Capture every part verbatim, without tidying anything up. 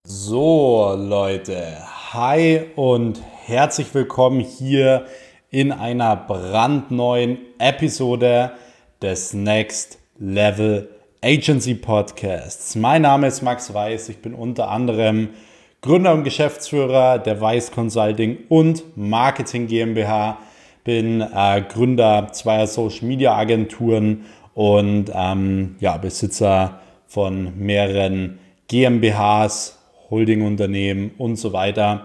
So Leute, hi und herzlich willkommen hier in einer brandneuen Episode des Next Level Agency Podcasts. Mein Name ist Max Weiß, ich bin unter anderem Gründer und Geschäftsführer der Weiß Consulting und Marketing GmbH, bin äh, Gründer zweier Social Media Agenturen und ähm, ja, Besitzer von mehreren GmbHs, Holdingunternehmen und so weiter.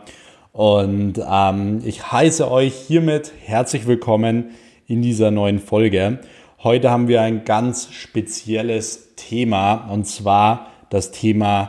Und ähm, ich heiße euch hiermit herzlich willkommen in dieser neuen Folge. Heute haben wir ein ganz spezielles Thema und zwar das Thema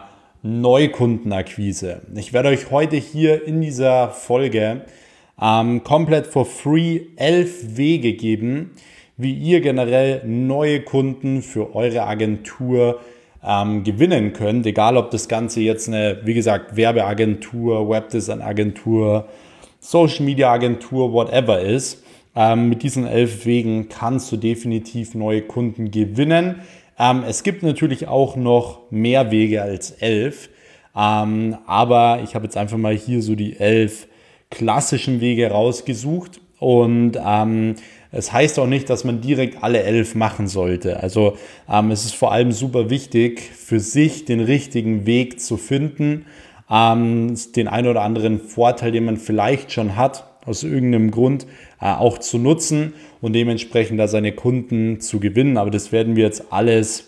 Neukundenakquise. Ich werde euch heute hier in dieser Folge ähm, komplett for free elf Wege geben, wie ihr generell neue Kunden für eure Agentur Ähm, gewinnen könnt, egal ob das Ganze jetzt eine, wie gesagt, Werbeagentur, Webdesign-Agentur, Social-Media-Agentur, whatever ist. Ähm, mit diesen elf Wegen kannst du definitiv neue Kunden gewinnen. Ähm, es gibt natürlich auch noch mehr Wege als elf, ähm, aber ich habe jetzt einfach mal hier so die elf klassischen Wege rausgesucht und ähm, es heißt auch nicht, dass man direkt alle elf machen sollte. Also ähm, es ist vor allem super wichtig, für sich den richtigen Weg zu finden, ähm, den einen oder anderen Vorteil, den man vielleicht schon hat, aus irgendeinem Grund äh, auch zu nutzen und dementsprechend da seine Kunden zu gewinnen. Aber das werden wir jetzt alles,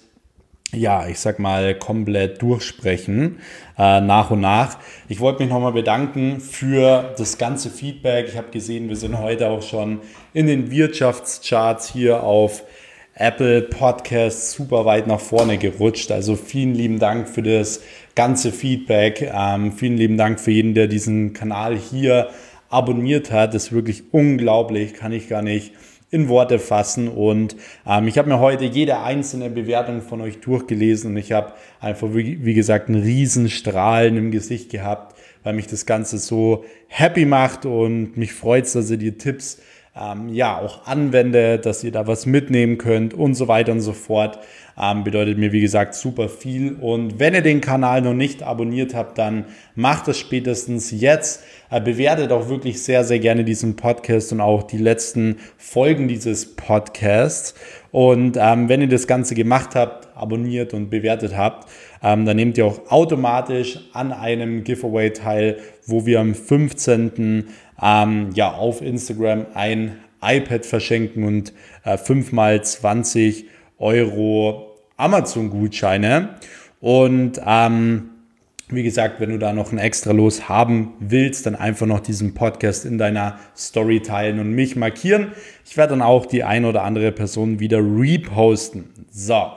ja, ich sag mal, komplett durchsprechen, äh, nach und nach. Ich wollte mich nochmal bedanken für das ganze Feedback. Ich habe gesehen, wir sind heute auch schon in den Wirtschaftscharts hier auf Apple Podcasts super weit nach vorne gerutscht. Also vielen lieben Dank für das ganze Feedback. Ähm, vielen lieben Dank für jeden, der diesen Kanal hier abonniert hat. Das ist wirklich unglaublich, kann ich gar nicht in Worte fassen und ähm, ich habe mir heute jede einzelne Bewertung von euch durchgelesen und ich habe einfach, wie, wie gesagt, einen riesen Strahlen im Gesicht gehabt, weil mich das Ganze so happy macht und mich freut, dass ihr die Tipps ähm, ja auch anwendet, dass ihr da was mitnehmen könnt und so weiter und so fort. Ähm, bedeutet mir, wie gesagt, super viel. Und wenn ihr den Kanal noch nicht abonniert habt, dann macht es spätestens jetzt. Äh, bewertet auch wirklich sehr, sehr gerne diesen Podcast und auch die letzten Folgen dieses Podcasts. Und ähm, wenn ihr das Ganze gemacht habt, abonniert und bewertet habt, ähm, dann nehmt ihr auch automatisch an einem Giveaway teil, wo wir am fünfzehnten Ähm, ja, auf Instagram ein iPad verschenken und äh, fünf mal zwanzig Euro Amazon-Gutscheine. Und ähm, wie gesagt, wenn du da noch ein extra Los haben willst, dann einfach noch diesen Podcast in deiner Story teilen und mich markieren. Ich werde dann auch die ein oder andere Person wieder reposten. So,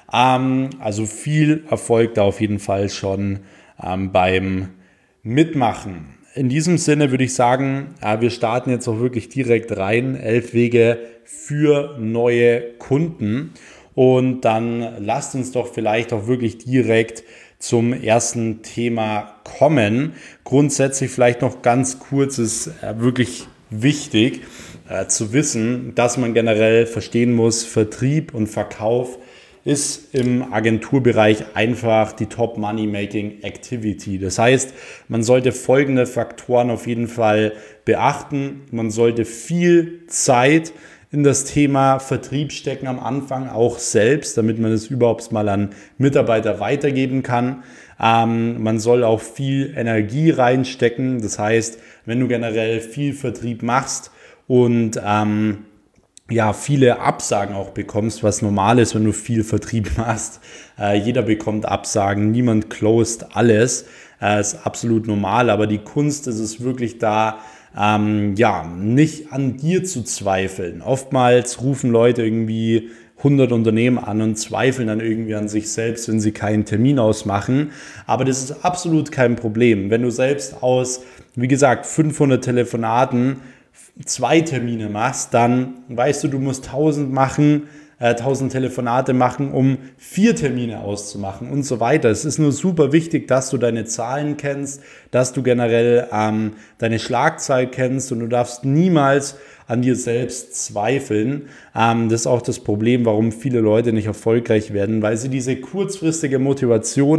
ähm, also viel Erfolg da auf jeden Fall schon ähm, beim Mitmachen. In diesem Sinne würde ich sagen, wir starten jetzt auch wirklich direkt rein. Elf Wege für neue Kunden. Und dann lasst uns doch vielleicht auch wirklich direkt zum ersten Thema kommen. Grundsätzlich vielleicht noch ganz kurz, ist wirklich wichtig äh, zu wissen, dass man generell verstehen muss, Vertrieb und Verkauf ist im Agenturbereich einfach die Top-Money-Making-Activity. Das heißt, man sollte folgende Faktoren auf jeden Fall beachten. Man sollte viel Zeit in das Thema Vertrieb stecken am Anfang, auch selbst, damit man es überhaupt mal an Mitarbeiter weitergeben kann. Ähm, man soll auch viel Energie reinstecken. Das heißt, wenn du generell viel Vertrieb machst und ähm, ja, viele Absagen auch bekommst, was normal ist, wenn du viel Vertrieb machst. Äh, jeder bekommt Absagen, niemand closed alles. Äh, ist absolut normal, aber die Kunst ist es wirklich da, ähm, ja, nicht an dir zu zweifeln. Oftmals rufen Leute irgendwie hundert Unternehmen an und zweifeln dann irgendwie an sich selbst, wenn sie keinen Termin ausmachen. Aber das ist absolut kein Problem. Wenn du selbst aus, wie gesagt, fünfhundert Telefonaten zwei Termine machst, dann weißt du, du musst tausend machen, äh, tausend Telefonate machen, um vier Termine auszumachen und so weiter. Es ist nur super wichtig, dass du deine Zahlen kennst, dass du generell ähm, deine Schlagzahl kennst und du darfst niemals an dir selbst zweifeln. Ähm, das ist auch das Problem, warum viele Leute nicht erfolgreich werden, weil sie diese kurzfristige Motivation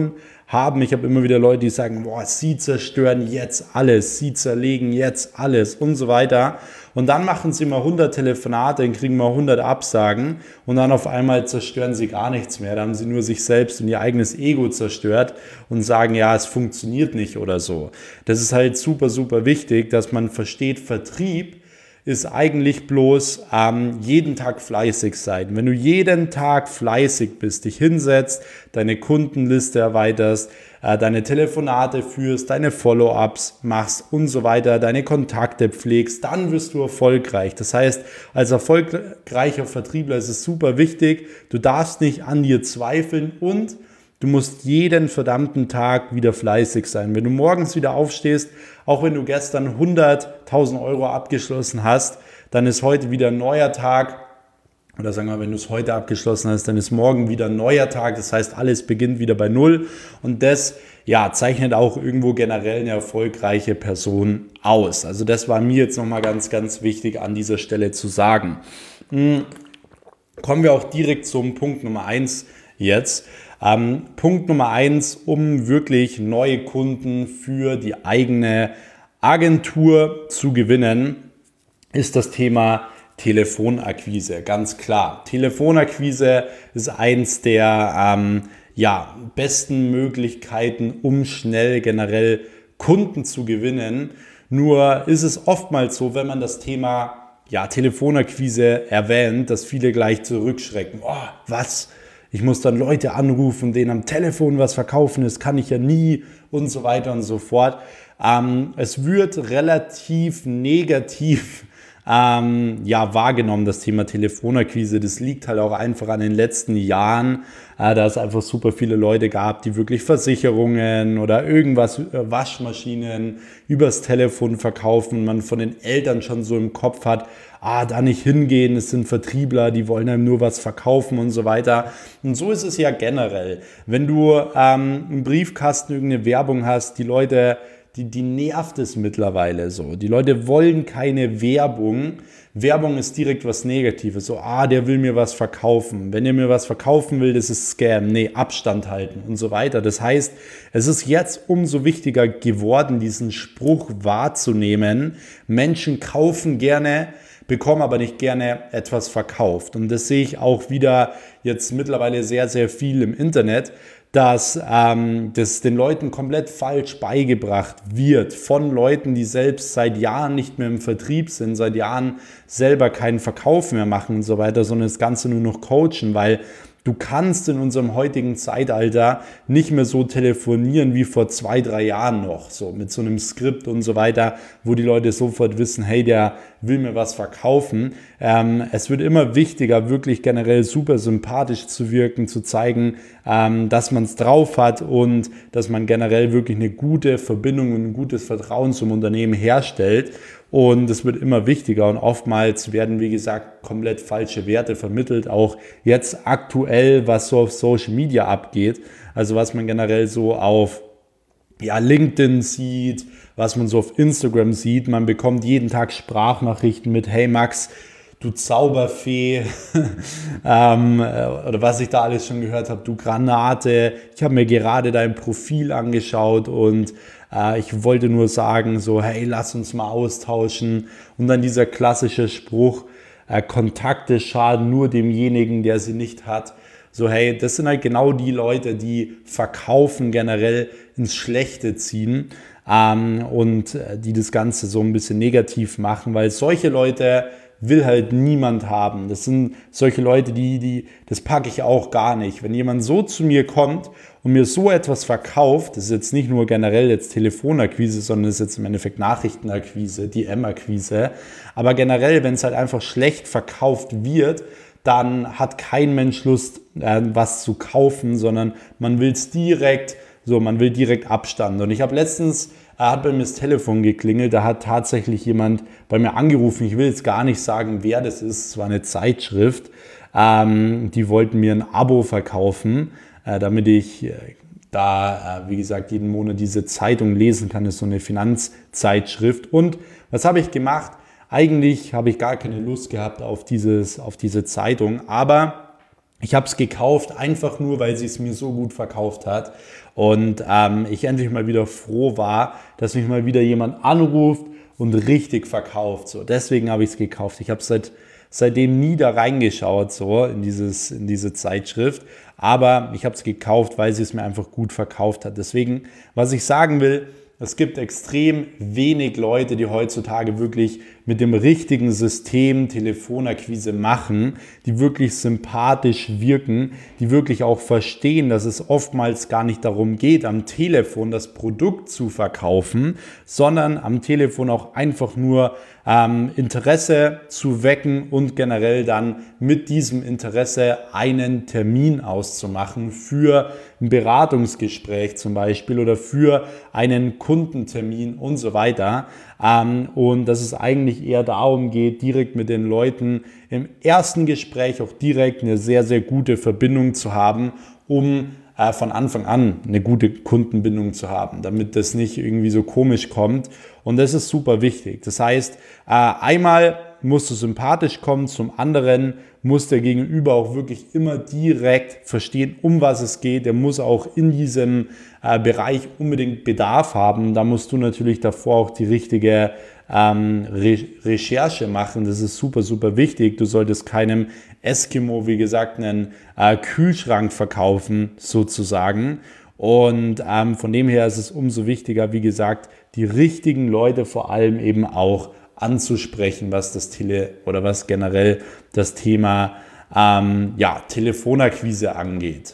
haben. Ich habe immer wieder Leute, die sagen, boah, sie zerstören jetzt alles, sie zerlegen jetzt alles und so weiter. Und dann machen sie mal hundert Telefonate und kriegen mal hundert Absagen und dann auf einmal zerstören sie gar nichts mehr. Da haben sie nur sich selbst und ihr eigenes Ego zerstört und sagen, ja, es funktioniert nicht oder so. Das ist halt super, super wichtig, dass man versteht, Vertrieb ist eigentlich bloß ähm, jeden Tag fleißig sein. Wenn du jeden Tag fleißig bist, dich hinsetzt, deine Kundenliste erweiterst, äh, deine Telefonate führst, deine Follow-ups machst und so weiter, deine Kontakte pflegst, dann wirst du erfolgreich. Das heißt, als erfolgreicher Vertriebler ist es super wichtig, du darfst nicht an dir zweifeln und du musst jeden verdammten Tag wieder fleißig sein. Wenn du morgens wieder aufstehst, auch wenn du gestern hunderttausend Euro abgeschlossen hast, dann ist heute wieder ein neuer Tag. Oder sagen wir, wenn du es heute abgeschlossen hast, dann ist morgen wieder ein neuer Tag. Das heißt, alles beginnt wieder bei Null. Und das ja, zeichnet auch irgendwo generell eine erfolgreiche Person aus. Also das war mir jetzt nochmal ganz, ganz wichtig an dieser Stelle zu sagen. Kommen wir auch direkt zum Punkt Nummer eins jetzt. Ähm, Punkt Nummer eins, um wirklich neue Kunden für die eigene Agentur zu gewinnen, ist das Thema Telefonakquise. Ganz klar. Telefonakquise ist eins der ähm, ja, besten Möglichkeiten, um schnell generell Kunden zu gewinnen. Nur ist es oftmals so, wenn man das Thema ja, Telefonakquise erwähnt, dass viele gleich zurückschrecken. Oh, was? Ich muss dann Leute anrufen, denen am Telefon was verkaufen, das kann ich ja nie und so weiter und so fort. Ähm, es wird relativ negativ ähm, ja, wahrgenommen, das Thema Telefonakquise. Das liegt halt auch einfach an den letzten Jahren, äh, da es einfach super viele Leute gab, die wirklich Versicherungen oder irgendwas, äh, Waschmaschinen übers Telefon verkaufen. Man von den Eltern schon so im Kopf hat, ah, da nicht hingehen, es sind Vertriebler, die wollen einem nur was verkaufen und so weiter. Und so ist es ja generell. Wenn du ähm, im Briefkasten irgendeine Werbung hast, die Leute, die, die nervt es mittlerweile so. Die Leute wollen keine Werbung. Werbung ist direkt was Negatives. So, ah, der will mir was verkaufen. Wenn er mir was verkaufen will, das ist Scam. Nee, Abstand halten und so weiter. Das heißt, es ist jetzt umso wichtiger geworden, diesen Spruch wahrzunehmen. Menschen kaufen gerne, bekomme aber nicht gerne etwas verkauft. Und das sehe ich auch wieder jetzt mittlerweile sehr, sehr viel im Internet, dass ähm, das den Leuten komplett falsch beigebracht wird von Leuten, die selbst seit Jahren nicht mehr im Vertrieb sind, seit Jahren selber keinen Verkauf mehr machen und so weiter, sondern das Ganze nur noch coachen, weil du kannst in unserem heutigen Zeitalter nicht mehr so telefonieren wie vor zwei, drei Jahren noch, so mit so einem Skript und so weiter, wo die Leute sofort wissen, hey, der will mir was verkaufen. Ähm, es wird immer wichtiger, wirklich generell super sympathisch zu wirken, zu zeigen, ähm, dass man es drauf hat und dass man generell wirklich eine gute Verbindung und ein gutes Vertrauen zum Unternehmen herstellt. Und es wird immer wichtiger und oftmals werden, wie gesagt, komplett falsche Werte vermittelt, auch jetzt aktuell, was so auf Social Media abgeht, also was man generell so auf ja, LinkedIn sieht, was man so auf Instagram sieht. Man bekommt jeden Tag Sprachnachrichten mit, hey Max, du Zauberfee, ähm, oder was ich da alles schon gehört habe, du Granate, ich habe mir gerade dein Profil angeschaut und äh, ich wollte nur sagen, so, hey, lass uns mal austauschen. Und dann dieser klassische Spruch, äh, Kontakte schaden nur demjenigen, der sie nicht hat. So, hey, das sind halt genau die Leute, die Verkaufen generell ins Schlechte ziehen ähm, und äh, die das Ganze so ein bisschen negativ machen, weil solche Leute will halt niemand haben. Das sind solche Leute, die, die, das packe ich auch gar nicht. Wenn jemand so zu mir kommt und mir so etwas verkauft, das ist jetzt nicht nur generell jetzt Telefonakquise, sondern das ist jetzt im Endeffekt Nachrichtenakquise, D M-Akquise, aber generell, wenn es halt einfach schlecht verkauft wird, dann hat kein Mensch Lust, äh, was zu kaufen, sondern man will es direkt, so, man will direkt Abstand. Und ich habe letztens, er hat bei mir das Telefon geklingelt, da hat tatsächlich jemand bei mir angerufen, ich will jetzt gar nicht sagen, wer das ist, es war eine Zeitschrift, ähm, die wollten mir ein Abo verkaufen, äh, damit ich äh, da, äh, wie gesagt, jeden Monat diese Zeitung lesen kann, das ist so eine Finanzzeitschrift. Und was habe ich gemacht? Eigentlich habe ich gar keine Lust gehabt auf, dieses, auf diese Zeitung, aber Ich habe es gekauft, einfach nur, weil sie es mir so gut verkauft hat und ähm, ich endlich mal wieder froh war, dass mich mal wieder jemand anruft und richtig verkauft. So, deswegen habe ich es gekauft. Ich habe seit, seitdem nie da reingeschaut, so in, dieses, in diese Zeitschrift, aber ich habe es gekauft, weil sie es mir einfach gut verkauft hat. Deswegen, was ich sagen will, es gibt extrem wenig Leute, die heutzutage wirklich mit dem richtigen System Telefonakquise machen, die wirklich sympathisch wirken, die wirklich auch verstehen, dass es oftmals gar nicht darum geht, am Telefon das Produkt zu verkaufen, sondern am Telefon auch einfach nur ähm, Interesse zu wecken und generell dann mit diesem Interesse einen Termin auszumachen für ein Beratungsgespräch zum Beispiel oder für einen Kundentermin und so weiter. Ähm, und dass es eigentlich eher darum geht, direkt mit den Leuten im ersten Gespräch auch direkt eine sehr, sehr gute Verbindung zu haben, um äh, von Anfang an eine gute Kundenbindung zu haben, damit das nicht irgendwie so komisch kommt. Und das ist super wichtig. Das heißt, äh, einmal musst du sympathisch kommen, zum anderen muss der Gegenüber auch wirklich immer direkt verstehen, um was es geht. Der muss auch in diesem äh, Bereich unbedingt Bedarf haben. Da musst du natürlich davor auch die richtige ähm, Re- Recherche machen. Das ist super, super wichtig. Du solltest keinem Eskimo, wie gesagt, einen äh, Kühlschrank verkaufen, sozusagen. Und ähm, von dem her ist es umso wichtiger, wie gesagt, die richtigen Leute vor allem eben auch anzusprechen, was das Tele oder was generell das Thema ähm, ja, Telefonakquise angeht.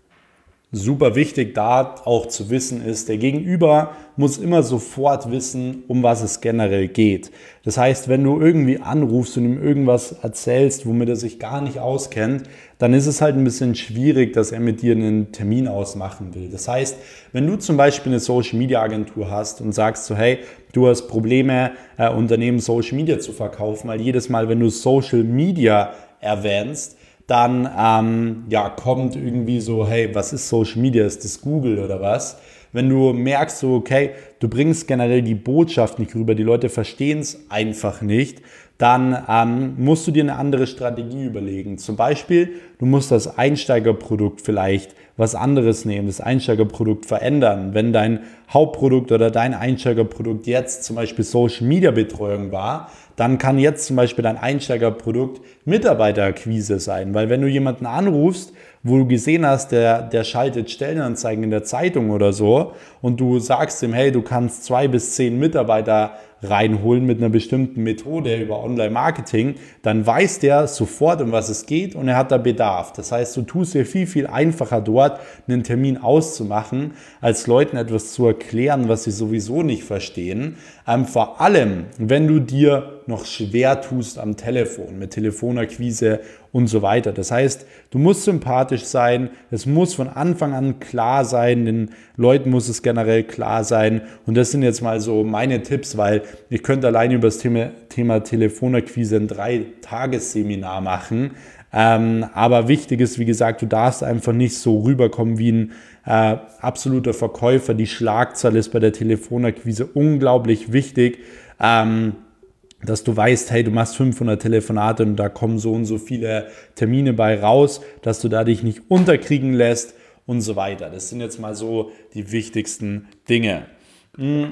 Super wichtig da auch zu wissen ist, der Gegenüber muss immer sofort wissen, um was es generell geht. Das heißt, wenn du irgendwie anrufst und ihm irgendwas erzählst, womit er sich gar nicht auskennt, dann ist es halt ein bisschen schwierig, dass er mit dir einen Termin ausmachen will. Das heißt, wenn du zum Beispiel eine Social-Media-Agentur hast und sagst so, hey, du hast Probleme, äh, Unternehmen Social Media zu verkaufen, weil jedes Mal, wenn du Social Media erwähnst, dann ähm, ja, kommt irgendwie so, hey, was ist Social Media? Ist das Google oder was? Wenn du merkst, so, okay, du bringst generell die Botschaft nicht rüber, die Leute verstehen es einfach nicht, dann ähm, musst du dir eine andere Strategie überlegen. Zum Beispiel, du musst das Einsteigerprodukt vielleicht was anderes nehmen, das Einsteigerprodukt verändern. Wenn dein Hauptprodukt oder dein Einsteigerprodukt jetzt zum Beispiel Social Media Betreuung war, dann kann jetzt zum Beispiel dein Einsteigerprodukt Mitarbeiterakquise sein. Weil wenn du jemanden anrufst, wo du gesehen hast, der, der schaltet Stellenanzeigen in der Zeitung oder so und du sagst ihm, hey, du kannst zwei bis zehn Mitarbeiter reinholen mit einer bestimmten Methode über Online-Marketing, dann weiß der sofort, um was es geht und er hat da Bedarf. Das heißt, du tust dir viel, viel einfacher dort, einen Termin auszumachen, als Leuten etwas zu erklären, was sie sowieso nicht verstehen. Ähm, vor allem, wenn du dir noch schwer tust am Telefon, mit Telefonakquise und so weiter. Das heißt, du musst sympathisch sein, es muss von Anfang an klar sein, den Leuten muss es generell klar sein und das sind jetzt mal so meine Tipps, weil ich könnte alleine über das Thema, Thema Telefonakquise ein drei-Tages-Seminar machen, ähm, aber wichtig ist, wie gesagt, du darfst einfach nicht so rüberkommen wie ein äh, absoluter Verkäufer. Die Schlagzahl ist bei der Telefonakquise unglaublich wichtig, ähm, dass du weißt, hey, du machst fünfhundert Telefonate und da kommen so und so viele Termine bei raus, dass du da dich nicht unterkriegen lässt und so weiter. Das sind jetzt mal so die wichtigsten Dinge. Mhm.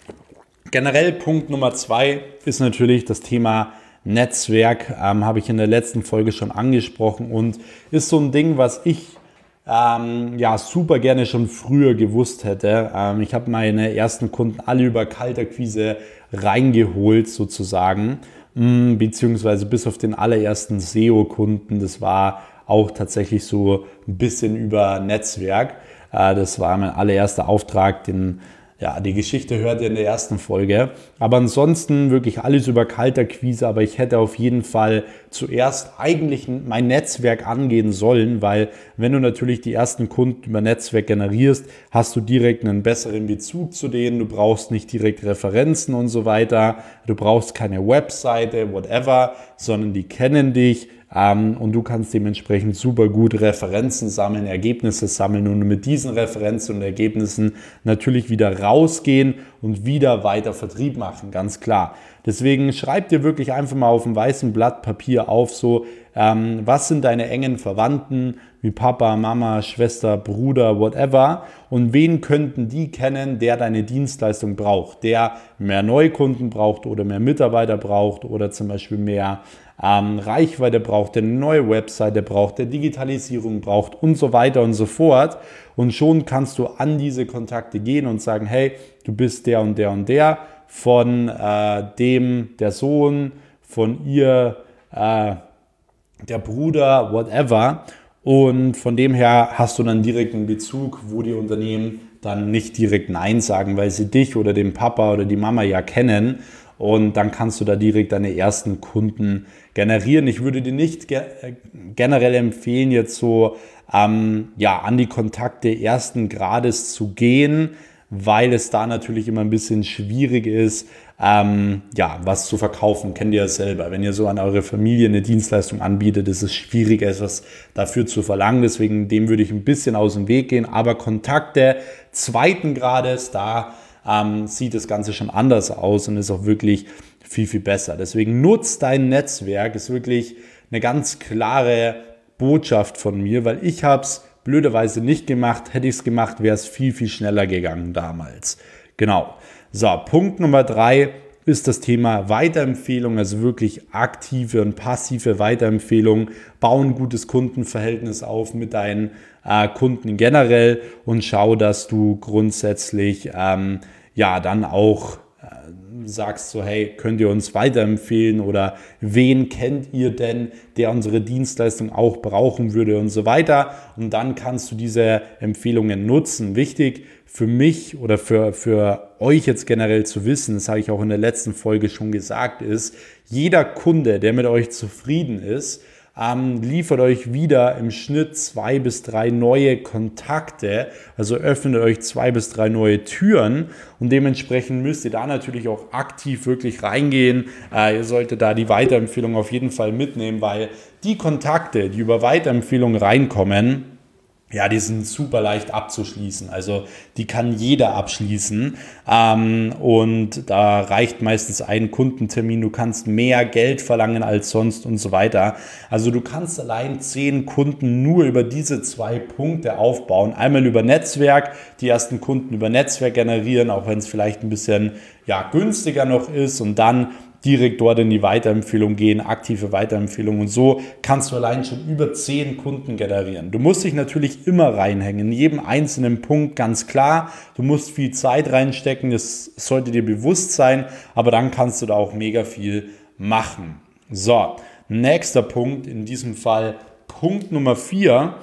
Generell Punkt Nummer zwei ist natürlich das Thema Netzwerk, ähm, habe ich in der letzten Folge schon angesprochen und ist so ein Ding, was ich ähm, ja super gerne schon früher gewusst hätte. Ähm, ich habe meine ersten Kunden alle über Kaltakquise reingeholt sozusagen, mh, beziehungsweise bis auf den allerersten S E O-Kunden, das war auch tatsächlich so ein bisschen über Netzwerk. Äh, das war mein allererster Auftrag, den Ja, die Geschichte hört ihr in der ersten Folge. Aber ansonsten wirklich alles über Kaltakquise. Aber ich hätte auf jeden Fall zuerst eigentlich mein Netzwerk angehen sollen, weil wenn du natürlich die ersten Kunden über Netzwerk generierst, hast du direkt einen besseren Bezug zu denen. Du brauchst nicht direkt Referenzen und so weiter. Du brauchst keine Webseite, whatever, sondern die kennen dich. Ähm, und du kannst dementsprechend super gut Referenzen sammeln, Ergebnisse sammeln und mit diesen Referenzen und Ergebnissen natürlich wieder rausgehen und wieder weiter Vertrieb machen, ganz klar. Deswegen schreib dir wirklich einfach mal auf einem weißen Blatt Papier auf, so, ähm, was sind deine engen Verwandten, wie Papa, Mama, Schwester, Bruder, whatever, und wen könnten die kennen, der deine Dienstleistung braucht, der mehr Neukunden braucht oder mehr Mitarbeiter braucht oder zum Beispiel mehr ähm, Reichweite braucht, der eine neue Webseite braucht, der Digitalisierung braucht und so weiter und so fort. Und schon kannst du an diese Kontakte gehen und sagen, hey, du bist der und der und der, von äh, dem der Sohn, von ihr äh, der Bruder, whatever. Und von dem her hast du dann direkt einen Bezug, wo die Unternehmen dann nicht direkt Nein sagen, weil sie dich oder den Papa oder die Mama ja kennen. Und dann kannst du da direkt deine ersten Kunden generieren. Ich würde dir nicht ge- generell empfehlen, jetzt so ähm, ja, an die Kontakte ersten Grades zu gehen, weil es da natürlich immer ein bisschen schwierig ist, ähm, ja, was zu verkaufen. Kennt ihr ja selber. Wenn ihr so an eure Familie eine Dienstleistung anbietet, ist es schwieriger, etwas dafür zu verlangen. Deswegen dem würde ich ein bisschen aus dem Weg gehen. Aber Kontakte zweiten Grades, da ähm, sieht das Ganze schon anders aus und ist auch wirklich viel, viel besser. Deswegen nutzt dein Netzwerk, ist wirklich eine ganz klare Botschaft von mir, weil ich habe es blöderweise nicht gemacht. Hätte ich es gemacht, wäre es viel, viel schneller gegangen damals. Genau. So, Punkt Nummer drei ist das Thema Weiterempfehlung, also wirklich aktive und passive Weiterempfehlung. Bau ein gutes Kundenverhältnis auf mit deinen äh, Kunden generell und schau, dass du grundsätzlich ähm, ja dann auch sagst so, hey, könnt ihr uns weiterempfehlen oder wen kennt ihr denn, der unsere Dienstleistung auch brauchen würde und so weiter. Und dann kannst du diese Empfehlungen nutzen. Wichtig für mich oder für, für euch jetzt generell zu wissen, das habe ich auch in der letzten Folge schon gesagt, ist, jeder Kunde, der mit euch zufrieden ist, Ähm, liefert euch wieder im Schnitt zwei bis drei neue Kontakte, also öffnet euch zwei bis drei neue Türen und dementsprechend müsst ihr da natürlich auch aktiv wirklich reingehen. Äh, ihr solltet da die Weiterempfehlung auf jeden Fall mitnehmen, weil die Kontakte, die über Weiterempfehlung reinkommen, ja, die sind super leicht abzuschließen. Also die kann jeder abschließen ähm, und da reicht meistens ein Kundentermin. Du kannst mehr Geld verlangen als sonst und so weiter. Also du kannst allein zehn Kunden nur über diese zwei Punkte aufbauen. Einmal über Netzwerk, die ersten Kunden über Netzwerk generieren, auch wenn es vielleicht ein bisschen ja, günstiger noch ist und dann direkt dort in die Weiterempfehlung gehen, aktive Weiterempfehlung und so kannst du allein schon über zehn Kunden generieren. Du musst dich natürlich immer reinhängen, in jedem einzelnen Punkt, ganz klar. Du musst viel Zeit reinstecken, das sollte dir bewusst sein, aber dann kannst du da auch mega viel machen. So, nächster Punkt, in diesem Fall Punkt Nummer vier,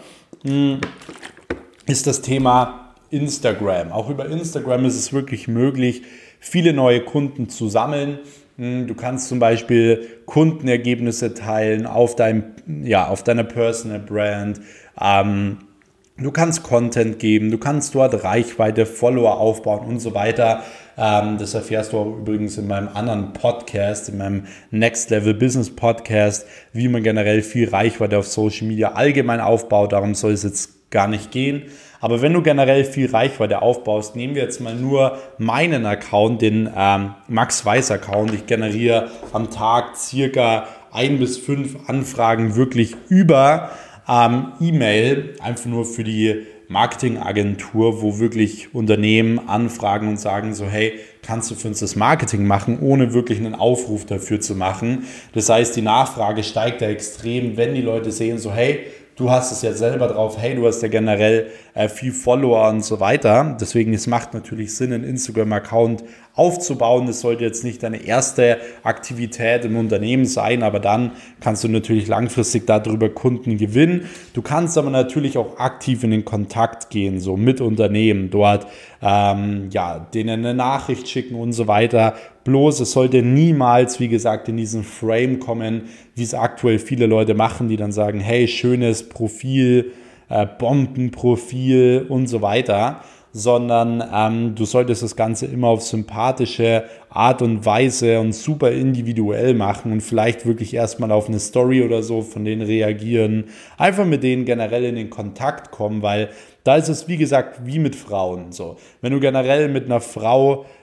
ist das Thema Instagram. Auch über Instagram ist es wirklich möglich, viele neue Kunden zu sammeln. Du kannst zum Beispiel Kundenergebnisse teilen auf, deinem, ja, auf deiner Personal Brand. Ähm, du kannst Content geben, du kannst dort Reichweite, Follower aufbauen und so weiter. Ähm, das erfährst du auch übrigens in meinem anderen Podcast, in meinem Next Level Business Podcast, wie man generell viel Reichweite auf Social Media allgemein aufbaut. Darum soll es jetzt gar nicht gehen. Aber wenn du generell viel Reichweite aufbaust, nehmen wir jetzt mal nur meinen Account, den ähm, Max Weiß Account. Ich generiere am Tag circa ein bis fünf Anfragen wirklich über ähm, E-Mail, einfach nur für die Marketingagentur, wo wirklich Unternehmen anfragen und sagen so, hey, kannst du für uns das Marketing machen, ohne wirklich einen Aufruf dafür zu machen. Das heißt, die Nachfrage steigt da extrem, wenn die Leute sehen so, hey, du hast es ja selber drauf, hey, du hast ja generell äh, viel Follower und so weiter. Deswegen, es macht natürlich Sinn, einen Instagram-Account aufzubauen. Das sollte jetzt nicht deine erste Aktivität im Unternehmen sein, aber dann kannst du natürlich langfristig darüber Kunden gewinnen. Du kannst aber natürlich auch aktiv in den Kontakt gehen, so mit Unternehmen, dort ähm, ja, denen eine Nachricht schicken und so weiter. Bloß es sollte niemals, wie gesagt, in diesen Frame kommen, wie es aktuell viele Leute machen, die dann sagen, hey, schönes Profil, äh, Bombenprofil und so weiter, sondern ähm, du solltest das Ganze immer auf sympathische Art und Weise und super individuell machen und vielleicht wirklich erstmal auf eine Story oder so von denen reagieren, einfach mit denen generell in den Kontakt kommen, weil da ist es, wie gesagt, wie mit Frauen so. Wenn du generell mit einer Frau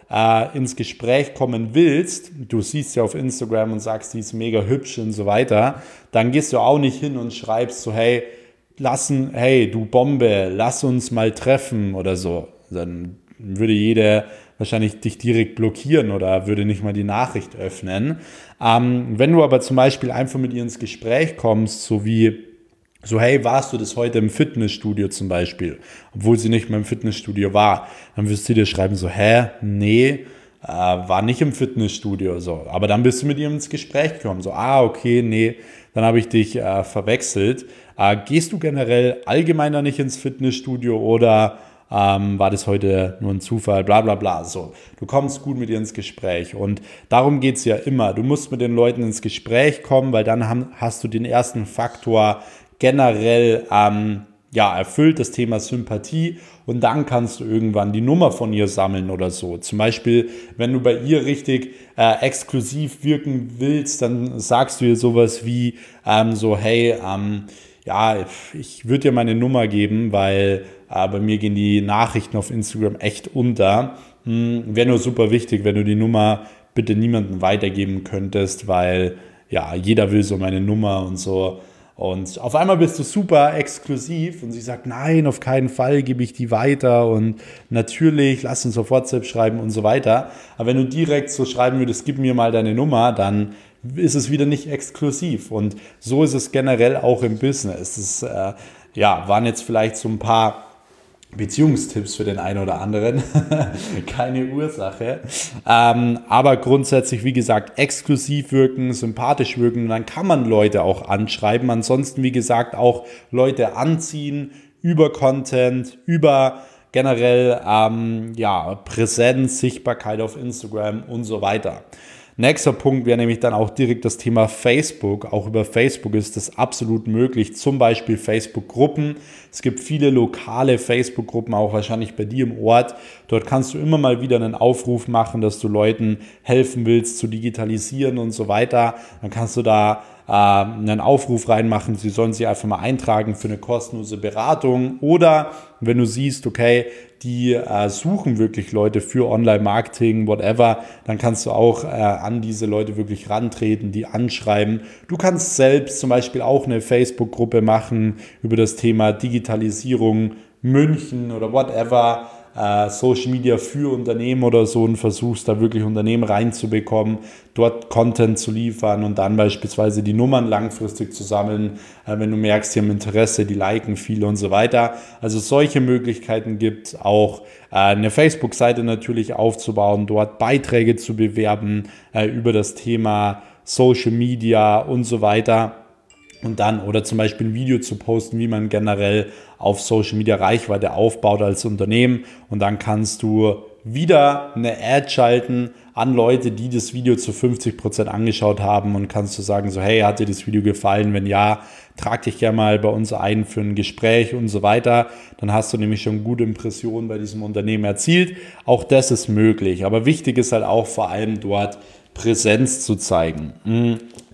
äh, ins Gespräch kommen willst, du siehst ja auf Instagram und sagst, die ist mega hübsch und so weiter, dann gehst du auch nicht hin und schreibst so, hey, lassen, hey, du Bombe, lass uns mal treffen oder so. Dann würde jeder wahrscheinlich dich direkt blockieren oder würde nicht mal die Nachricht öffnen. Ähm, wenn du aber zum Beispiel einfach mit ihr ins Gespräch kommst, so wie, so hey, warst du das heute im Fitnessstudio zum Beispiel, obwohl sie nicht mehr im Fitnessstudio war, dann wirst du dir schreiben so, hä, nee, äh, war nicht im Fitnessstudio, so. Aber dann bist du mit ihr ins Gespräch gekommen, so, ah, okay, nee, dann habe ich dich äh, verwechselt. Äh, gehst du generell allgemeiner nicht ins Fitnessstudio oder ähm, war das heute nur ein Zufall, bla bla bla. So, du kommst gut mit ihr ins Gespräch und darum geht es ja immer. Du musst mit den Leuten ins Gespräch kommen, weil dann haben, hast du den ersten Faktor generell ähm, ja, erfüllt, das Thema Sympathie, und dann kannst du irgendwann die Nummer von ihr sammeln oder so. Zum Beispiel, wenn du bei ihr richtig äh, exklusiv wirken willst, dann sagst du ihr sowas wie ähm, so, hey, ähm, ja, ich würde dir meine Nummer geben, weil äh, bei mir gehen die Nachrichten auf Instagram echt unter. Hm, wäre nur super wichtig, wenn du die Nummer bitte niemandem weitergeben könntest, weil ja, jeder will so meine Nummer und so. Und auf einmal bist du super exklusiv und sie sagt, nein, auf keinen Fall gebe ich die weiter und natürlich, lass uns auf WhatsApp schreiben und so weiter. Aber wenn du direkt so schreiben würdest, gib mir mal deine Nummer, dann ist es wieder nicht exklusiv. Und so ist es generell auch im Business. Es äh, ja, waren jetzt vielleicht so ein paar Beziehungstipps für den einen oder anderen, keine Ursache, ähm, aber grundsätzlich, wie gesagt, exklusiv wirken, sympathisch wirken, dann kann man Leute auch anschreiben, ansonsten, wie gesagt, auch Leute anziehen, über Content, über generell ähm, ja, Präsenz, Sichtbarkeit auf Instagram und so weiter. Nächster Punkt wäre nämlich dann auch direkt das Thema Facebook. Auch über Facebook ist das absolut möglich, zum Beispiel Facebook-Gruppen. Es gibt viele lokale Facebook-Gruppen, auch wahrscheinlich bei dir im Ort. Dort kannst du immer mal wieder einen Aufruf machen, dass du Leuten helfen willst zu digitalisieren und so weiter. Dann kannst du da äh, einen Aufruf reinmachen, sie sollen sich einfach mal eintragen für eine kostenlose Beratung. Oder wenn du siehst, okay, die äh, suchen wirklich Leute für Online-Marketing, whatever, dann kannst du auch äh, an diese Leute wirklich rantreten, die anschreiben. Du kannst selbst zum Beispiel auch eine Facebook-Gruppe machen über das Thema Digitalisierung München oder whatever, äh, Social Media für Unternehmen oder so, und versuchst da wirklich Unternehmen reinzubekommen, dort Content zu liefern und dann beispielsweise die Nummern langfristig zu sammeln, äh, wenn du merkst, die haben Interesse, die liken viele und so weiter. Also solche Möglichkeiten gibt es auch, äh, eine Facebook-Seite natürlich aufzubauen, dort Beiträge zu bewerben äh, über das Thema Social Media und so weiter. Und dann, oder zum Beispiel ein Video zu posten, wie man generell auf Social Media Reichweite aufbaut als Unternehmen. Und dann kannst du wieder eine Ad schalten an Leute, die das Video zu fünfzig Prozent angeschaut haben, und kannst du sagen so, hey, hat dir das Video gefallen? Wenn ja, trag dich gerne mal bei uns ein für ein Gespräch und so weiter. Dann hast du nämlich schon gute Impressionen bei diesem Unternehmen erzielt. Auch das ist möglich. Aber wichtig ist halt auch vor allem dort Präsenz zu zeigen. Mhm.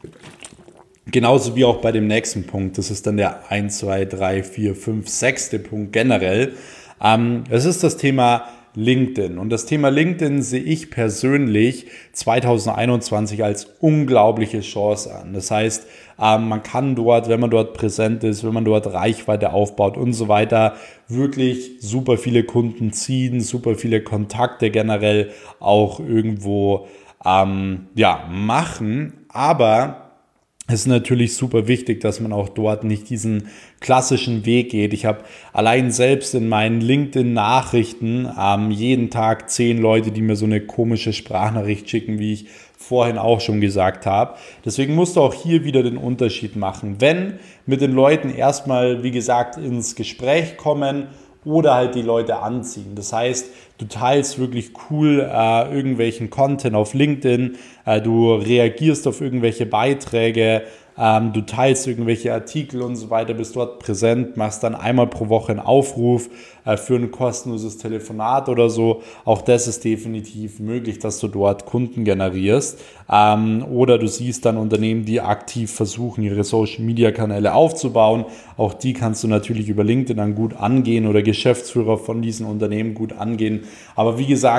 Genauso wie auch bei dem nächsten Punkt, das ist dann der eins, zwei, drei, vier, fünf, sechste Punkt generell. Ähm, es ist das Thema LinkedIn. Und das Thema LinkedIn sehe ich persönlich zwanzig einundzwanzig als unglaubliche Chance an. Das heißt, ähm, man kann dort, wenn man dort präsent ist, wenn man dort Reichweite aufbaut und so weiter, wirklich super viele Kunden ziehen, super viele Kontakte generell auch irgendwo ähm, ja, machen. Aber es ist natürlich super wichtig, dass man auch dort nicht diesen klassischen Weg geht. Ich habe allein selbst in meinen LinkedIn-Nachrichten ähm, jeden Tag zehn Leute, die mir so eine komische Sprachnachricht schicken, wie ich vorhin auch schon gesagt habe. Deswegen musst du auch hier wieder den Unterschied machen. Wenn mit den Leuten erstmal, wie gesagt, ins Gespräch kommen oder halt die Leute anziehen. Das heißt, du teilst wirklich cool äh, irgendwelchen Content auf LinkedIn, äh, du reagierst auf irgendwelche Beiträge, ähm, du teilst irgendwelche Artikel und so weiter, bist dort präsent, machst dann einmal pro Woche einen Aufruf äh, für ein kostenloses Telefonat oder so. Auch das ist definitiv möglich, dass du dort Kunden generierst. Ähm, oder du siehst dann Unternehmen, die aktiv versuchen, ihre Social-Media-Kanäle aufzubauen. Auch die kannst du natürlich über LinkedIn dann gut angehen oder Geschäftsführer von diesen Unternehmen gut angehen. Aber wie gesagt,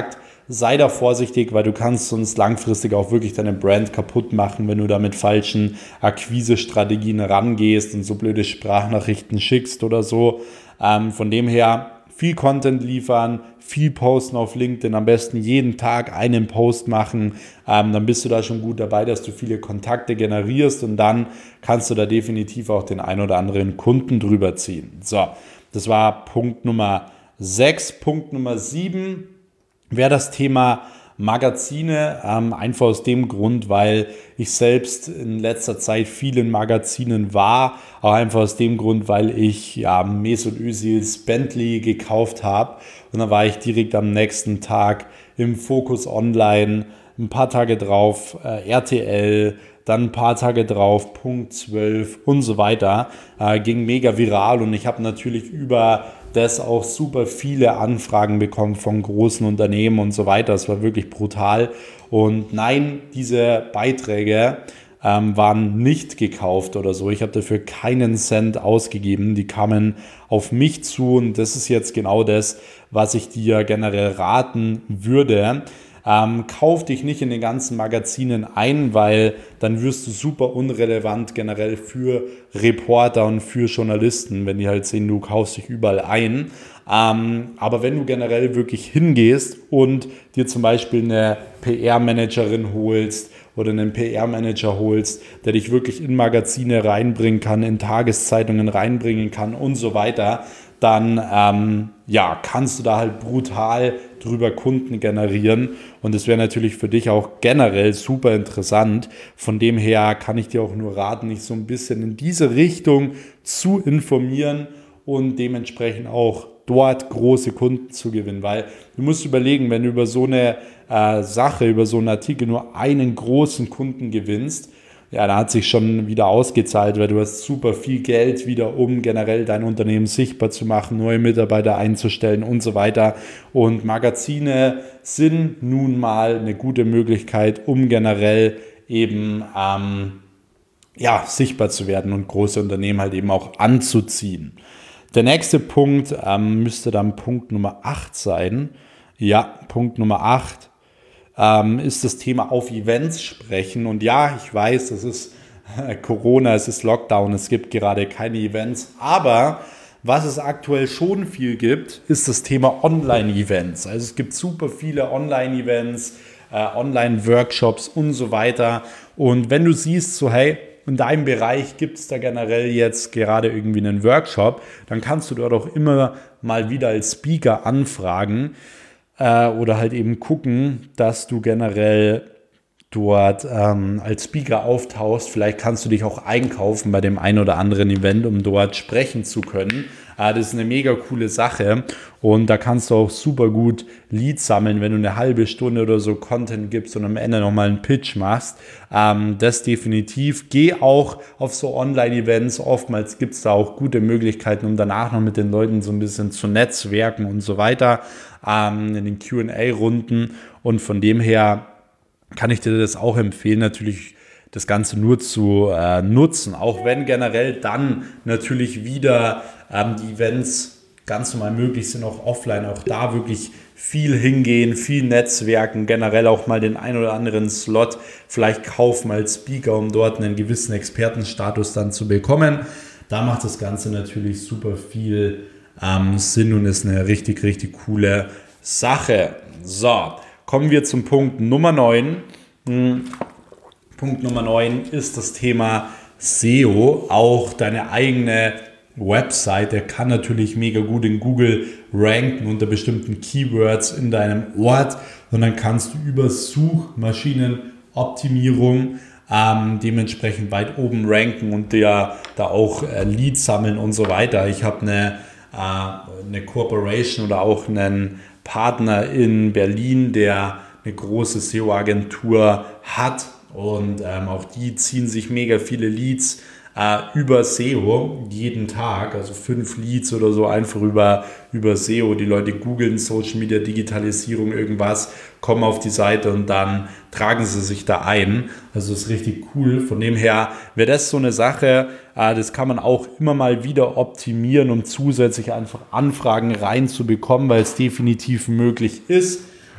sei da vorsichtig, weil du kannst sonst langfristig auch wirklich deine Brand kaputt machen, wenn du da mit falschen Akquise-Strategien rangehst und so blöde Sprachnachrichten schickst oder so. Ähm, von dem her viel Content liefern, viel posten auf LinkedIn, am besten jeden Tag einen Post machen, ähm, dann bist du da schon gut dabei, dass du viele Kontakte generierst und dann kannst du da definitiv auch den ein oder anderen Kunden drüber ziehen. So, das war Punkt Nummer sechs. Punkt Nummer sieben wäre das Thema Magazine, ähm, einfach aus dem Grund, weil ich selbst in letzter Zeit viel in Magazinen war, auch einfach aus dem Grund, weil ich ja Mesut Özils Bentley gekauft habe und dann war ich direkt am nächsten Tag im Focus Online, ein paar Tage drauf äh, R T L, dann ein paar Tage drauf Punkt zwölf und so weiter, äh, ging mega viral und ich habe natürlich über das auch super viele Anfragen bekommen von großen Unternehmen und so weiter. Es war wirklich brutal. Und nein, diese Beiträge ähm, waren nicht gekauft oder so. Ich habe dafür keinen Cent ausgegeben. Die kamen auf mich zu und das ist jetzt genau das, was ich dir generell raten würde. Ähm, kauf dich nicht in den ganzen Magazinen ein, weil dann wirst du super unrelevant generell für Reporter und für Journalisten, wenn die halt sehen, du kaufst dich überall ein. Ähm, aber wenn du generell wirklich hingehst und dir zum Beispiel eine P R-Managerin holst oder einen P R-Manager holst, der dich wirklich in Magazine reinbringen kann, in Tageszeitungen reinbringen kann und so weiter, dann ähm, ja, kannst du da halt brutal drüber Kunden generieren und das wäre natürlich für dich auch generell super interessant. Von dem her kann ich dir auch nur raten, dich so ein bisschen in diese Richtung zu informieren und dementsprechend auch dort große Kunden zu gewinnen, weil du musst überlegen, wenn du über so eine äh, Sache, über so einen Artikel nur einen großen Kunden gewinnst, ja, da hat sich schon wieder ausgezahlt, weil du hast super viel Geld wieder, um generell dein Unternehmen sichtbar zu machen, neue Mitarbeiter einzustellen und so weiter. Und Magazine sind nun mal eine gute Möglichkeit, um generell eben ähm, ja, sichtbar zu werden und große Unternehmen halt eben auch anzuziehen. Der nächste Punkt ähm, müsste dann Punkt Nummer acht sein. Ja, Punkt Nummer acht. Ähm, ist das Thema auf Events sprechen. Und ja, ich weiß, es ist äh, Corona, es ist Lockdown, es gibt gerade keine Events. Aber was es aktuell schon viel gibt, ist das Thema Online-Events. Also es gibt super viele Online-Events, äh, Online-Workshops und so weiter. Und wenn du siehst, so hey, in deinem Bereich gibt es da generell jetzt gerade irgendwie einen Workshop, dann kannst du dort auch immer mal wieder als Speaker anfragen. Oder halt eben gucken, dass du generell dort ähm, als Speaker auftauchst. Vielleicht kannst du dich auch einkaufen bei dem einen oder anderen Event, um dort sprechen zu können. Äh, das ist eine mega coole Sache und da kannst du auch super gut Leads sammeln, wenn du eine halbe Stunde oder so Content gibst und am Ende nochmal einen Pitch machst. Ähm, das definitiv. Geh auch auf so Online-Events. Oftmals gibt es da auch gute Möglichkeiten, um danach noch mit den Leuten so ein bisschen zu netzwerken und so weiter. In den Q und A-Runden und von dem her kann ich dir das auch empfehlen, natürlich das Ganze nur zu äh, nutzen, auch wenn generell dann natürlich wieder ähm, die Events ganz normal möglich sind, auch offline, auch da wirklich viel hingehen, viel Netzwerken, generell auch mal den ein oder anderen Slot vielleicht kaufen als Speaker, um dort einen gewissen Expertenstatus dann zu bekommen. Da macht das Ganze natürlich super viel Ähm, Sinn und ist eine richtig, richtig coole Sache. So, kommen wir zum Punkt Nummer neun. Hm. Punkt Nummer neun ist das Thema S E O. Auch deine eigene Webseite kann natürlich mega gut in Google ranken unter bestimmten Keywords in deinem Ort und dann kannst du über Suchmaschinenoptimierung Ähm, dementsprechend weit oben ranken und dir da auch äh, Leads sammeln und so weiter. Ich habe eine eine Corporation oder auch einen Partner in Berlin, der eine große S E O-Agentur hat und ähm, auch die ziehen sich mega viele Leads äh, über S E O jeden Tag, also fünf Leads oder so einfach über, über S E O. Die Leute googeln Social Media, Digitalisierung, irgendwas, kommen auf die Seite und dann tragen sie sich da ein. Also das ist richtig cool. Von dem her wäre das so eine Sache, äh, das kann man auch immer mal wieder optimieren, um zusätzlich einfach Anfragen reinzubekommen, weil es definitiv möglich ist.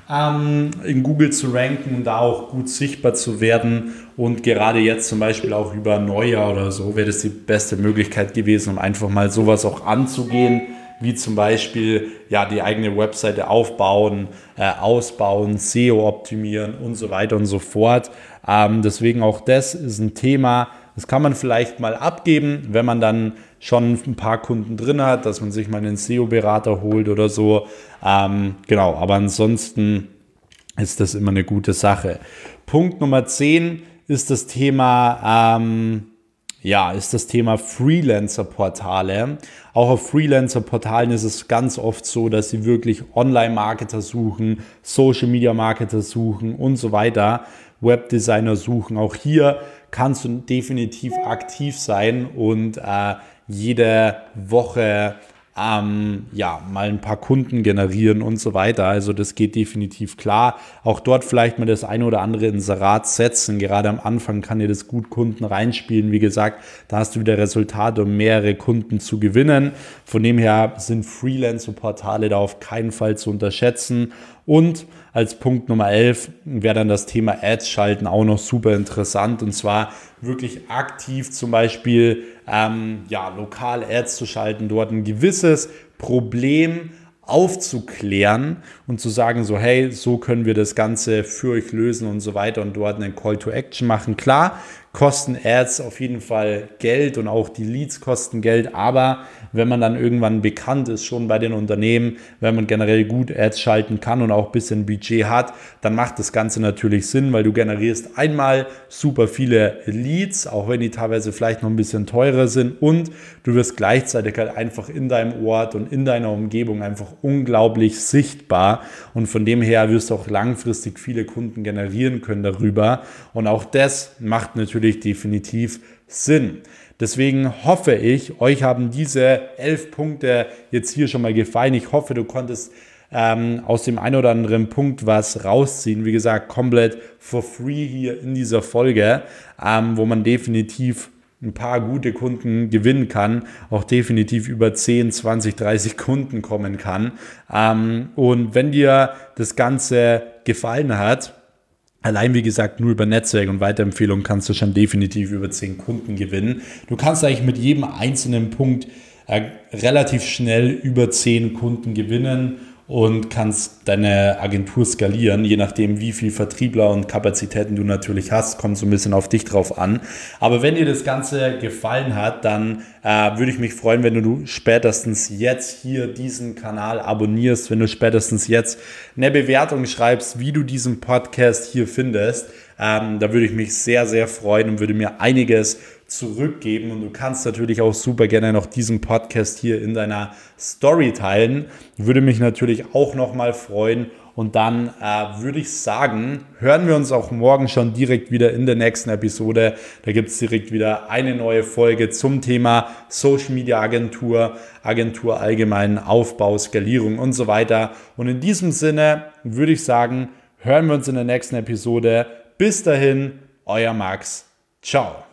ähm, in Google zu ranken und da auch gut sichtbar zu werden. Und gerade jetzt zum Beispiel auch über Neujahr oder so wäre das die beste Möglichkeit gewesen, um einfach mal sowas auch anzugehen, wie zum Beispiel ja, die eigene Webseite aufbauen, äh, ausbauen, S E O optimieren und so weiter und so fort. Ähm, deswegen auch das ist ein Thema, das kann man vielleicht mal abgeben, wenn man dann schon ein paar Kunden drin hat, dass man sich mal einen S E O-Berater holt oder so. Ähm, genau, aber ansonsten ist das immer eine gute Sache. Punkt Nummer zehn ist das Thema, ähm, ja, ist das Thema Freelancer-Portale. Auch auf Freelancer-Portalen ist es ganz oft so, dass sie wirklich Online-Marketer suchen, Social-Media-Marketer suchen und so weiter, Webdesigner suchen. Auch hier kannst du definitiv aktiv sein und äh, jede Woche Ähm, ja, mal ein paar Kunden generieren und so weiter. Also das geht definitiv klar. Auch dort vielleicht mal das eine oder andere Inserat setzen. Gerade am Anfang kann dir das gut Kunden reinspielen. Wie gesagt, da hast du wieder Resultate, um mehrere Kunden zu gewinnen. Von dem her sind Freelancer-Portale da auf keinen Fall zu unterschätzen. Und als Punkt Nummer elf wäre dann das Thema Ads schalten auch noch super interessant. Und zwar wirklich aktiv zum Beispiel ähm, ja, lokal Ads zu schalten, dort ein gewisses Problem aufzuklären und zu sagen so, hey, so können wir das Ganze für euch lösen und so weiter und dort einen Call to Action machen. Klar, kosten Ads auf jeden Fall Geld und auch die Leads kosten Geld, aber wenn man dann irgendwann bekannt ist, schon bei den Unternehmen, wenn man generell gut Ads schalten kann und auch ein bisschen Budget hat, dann macht das Ganze natürlich Sinn, weil du generierst einmal super viele Leads, auch wenn die teilweise vielleicht noch ein bisschen teurer sind und du wirst gleichzeitig halt einfach in deinem Ort und in deiner Umgebung einfach unglaublich sichtbar und von dem her wirst du auch langfristig viele Kunden generieren können darüber und auch das macht natürlich definitiv Sinn. Deswegen hoffe ich, euch haben diese elf Punkte jetzt hier schon mal gefallen. Ich hoffe, du konntest ähm, aus dem einen oder anderen Punkt was rausziehen. Wie gesagt, komplett for free hier in dieser Folge, ähm, wo man definitiv ein paar gute Kunden gewinnen kann, auch definitiv über zehn, zwanzig, dreißig Kunden kommen kann. Ähm, und wenn dir das Ganze gefallen hat, allein wie gesagt nur über Netzwerk und Weiterempfehlungen kannst du schon definitiv über zehn Kunden gewinnen. Du kannst eigentlich mit jedem einzelnen Punkt äh, relativ schnell über zehn Kunden gewinnen und kannst deine Agentur skalieren, je nachdem wie viel Vertriebler und Kapazitäten du natürlich hast, kommt so ein bisschen auf dich drauf an. Aber wenn dir das Ganze gefallen hat, dann äh, würde ich mich freuen, wenn du spätestens jetzt hier diesen Kanal abonnierst, wenn du spätestens jetzt eine Bewertung schreibst, wie du diesen Podcast hier findest. Ähm, da würde ich mich sehr, sehr freuen und würde mir einiges zurückgeben und du kannst natürlich auch super gerne noch diesen Podcast hier in deiner Story teilen. Würde mich natürlich auch nochmal freuen und dann äh, würde ich sagen, hören wir uns auch morgen schon direkt wieder in der nächsten Episode. Da gibt es direkt wieder eine neue Folge zum Thema Social Media Agentur, Agentur allgemein, Aufbau, Skalierung und so weiter. Und in diesem Sinne würde ich sagen, hören wir uns in der nächsten Episode. Bis dahin, euer Max. Ciao.